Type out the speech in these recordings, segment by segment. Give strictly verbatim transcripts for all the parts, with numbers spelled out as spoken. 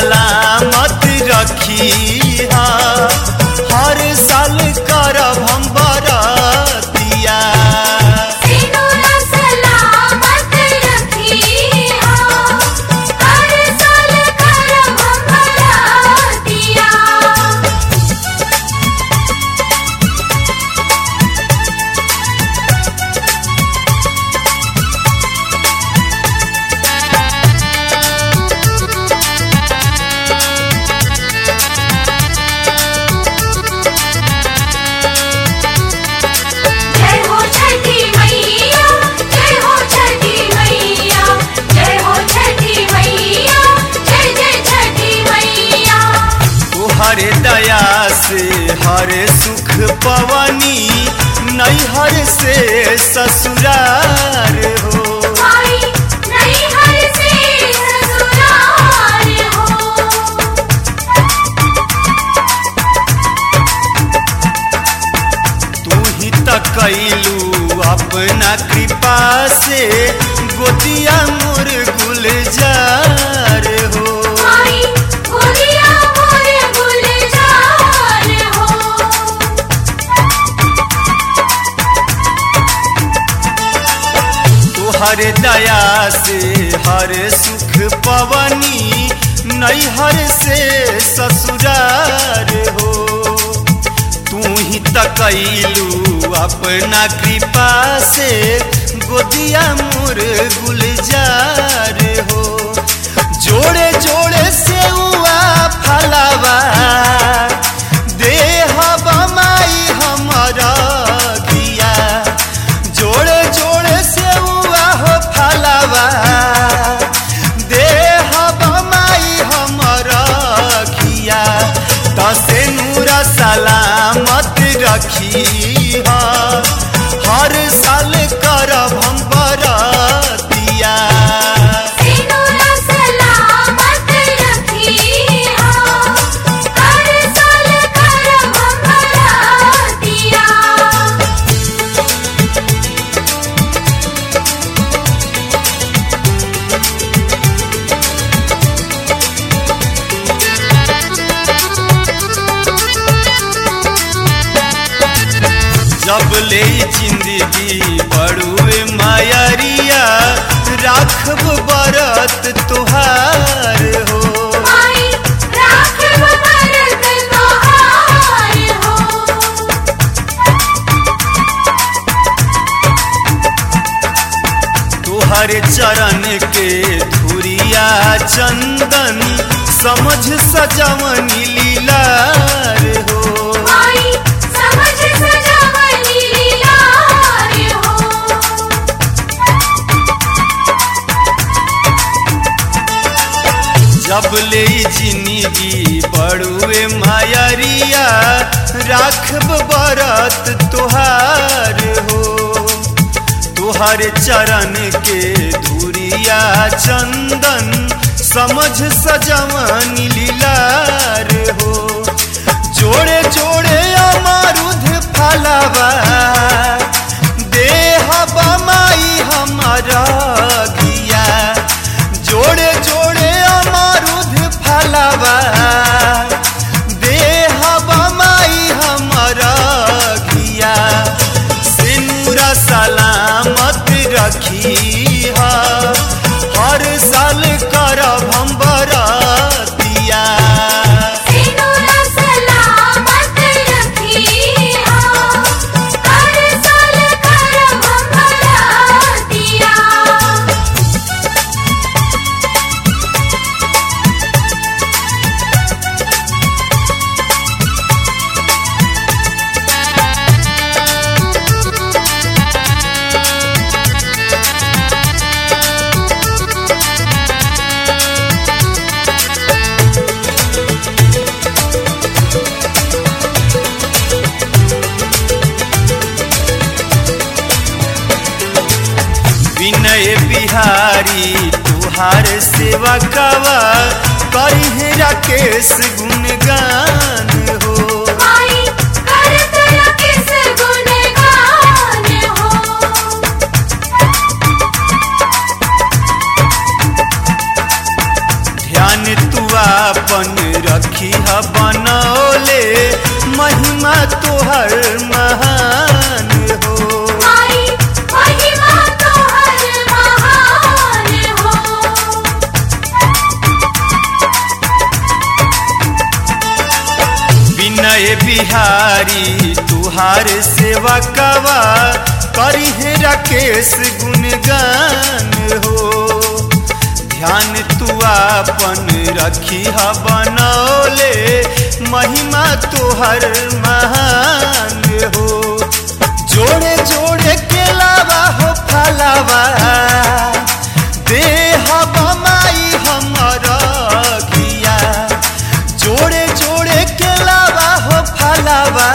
सलामत रखी हर साल करब हम बरतिया। सिनुरा सलामत रखी हर साल करब हम बरतिया। जय हो छठी मैया, जय हो छठी मैया, जय हो छठी मैया, जय जय छठी मैया। तुहर दया से हर सुख पवनी नैहर से ससुरार हो। माई नैहर से ससुराल हो। तू ही त कैलू अपना कृपा से गोदिया मोर गुलजार हो। माई गोदिया मोर गुलजार हो। तुहर दया से हर सुख पवनी नैहर से ससुरार हो। तू ही त कैलू अपना कृपा से गोदिया मोर गुलजार हो। जोड़े जोड़े सेउआ फलावा देह बमाई हमारा गिया। जोड़े जोड़े सेउआ हो फलावा देह बमाई हमारा गिया। तसे नूरा सलामत रखी हर साल करब हम बरतिया। सिनुरा सलामत रखी हर साल करब हम बरतिया। जब ले जिंदगी बड़ुए मायरिया राखब बरत तुहार हो। माई राखब बरत तोहार हो। तुहर चरण के धुरिया चंदन समझ सजवनी लीलार हो। माई समझ सजवनी लीलार हो। जब ले जिंदगी बड़ुए मायरिया राखब बरत तुहार हो। तुहर चरण के धुरिया चंदन समझ सजवनी लीलार हो। जोड़े जोड़े अमरुद फलावा देह बमाई हमारा गिया। जोड़े जोड़े अमरुद फलावा देह बमाई हमारा गिया। सिनुरा सलामत रखी हर साल करब हम बरतिया। सिनुरा सलामत रखी हर साल करब हम बरतिया। विनय बिहारी तुहार सेवा कवा करिहे राकेश गुणगान हो। माई करत राकेश गुणगान हो। ध्यान तुआ अपन रखी ह बनौले महिमा तोहर महान हो। माई महिमा तोहर महान हो। विनय बिहारी तुहार सेवा कवा करिहे राकेश गुणगान हो। ध्यान तू अपन रखी ह बनौले महिमा तोहर महान हो। जोड़े जोड़े केलावा हो फलावा देह बमाई हमर घिया। जोड़े जोड़े केलावा हो फलावा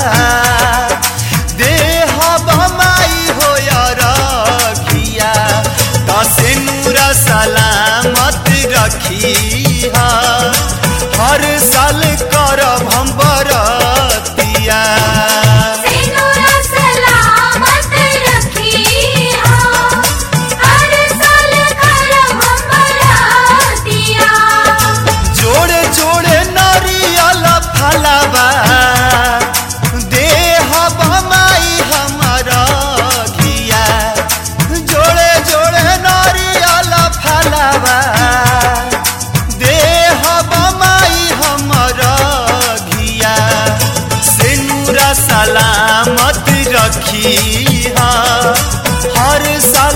देह बमाई हो यार घिया। दसे नूरा सलामत रखी हर साल करब हम बरतिया। सिनुरा सलामत रखिया हर साल करब हम बरतिया। जोड़े जोड़े नारियल फलावा देह बमाई हमारा घिया। जोड़े जोड़े नारियल फलावा देह बमाई हमारा घिया। सिनुरा सलामत रखी हर साल